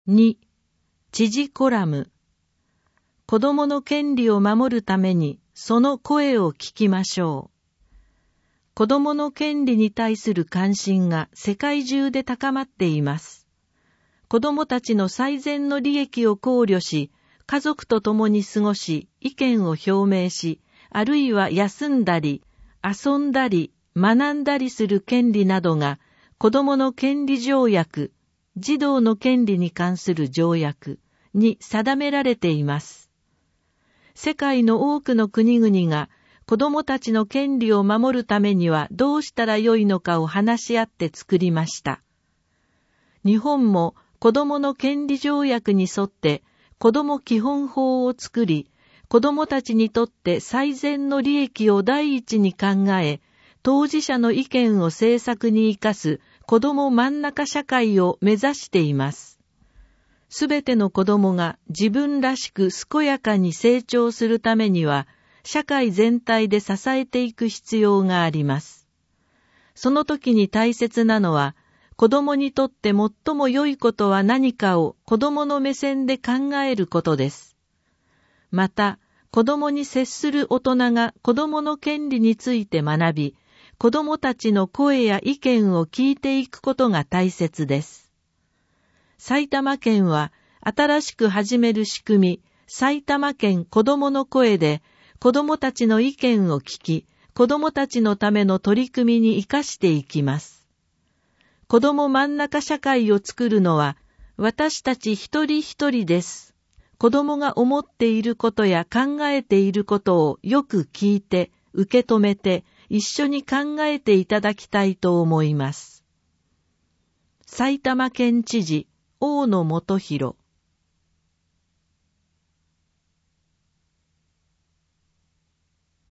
2、知事コラム。子供の権利を守るためにその声を聞きましょう。子供の権利に対する関心が世界中で高まっています。子供たちの最善の利益を考慮し、家族と共に過ごし、意見を表明し、あるいは休んだり、遊んだり、学んだりする権利などが、子供の権利条約、児童の権利に関する条約に定められています。世界の多くの国々が、子供たちの権利を守るためにはどうしたらよいのかを話し合って作りました。日本も子供の権利条約に沿って子供基本法を作り、子供たちにとって最善の利益を第一に考え、当事者の意見を政策に生かす子供真ん中社会を目指しています。すべての子供が自分らしく健やかに成長するためには、社会全体で支えていく必要があります。その時に大切なのは、子供にとって最も良いことは何かを子供の目線で考えることです。また、子供に接する大人が子供の権利について学び、子供たちの声や意見を聞いていくことが大切です。埼玉県は新しく始める仕組み、埼玉県子供の声で、子供たちの意見を聞き、子供たちのための取り組みに生かしていきます。子供真ん中社会を作るのは、私たち一人一人です。子供が思っていることや考えていることをよく聞いて、受け止めて、一緒に考えていただきたいと思います。埼玉県知事、大野元弘。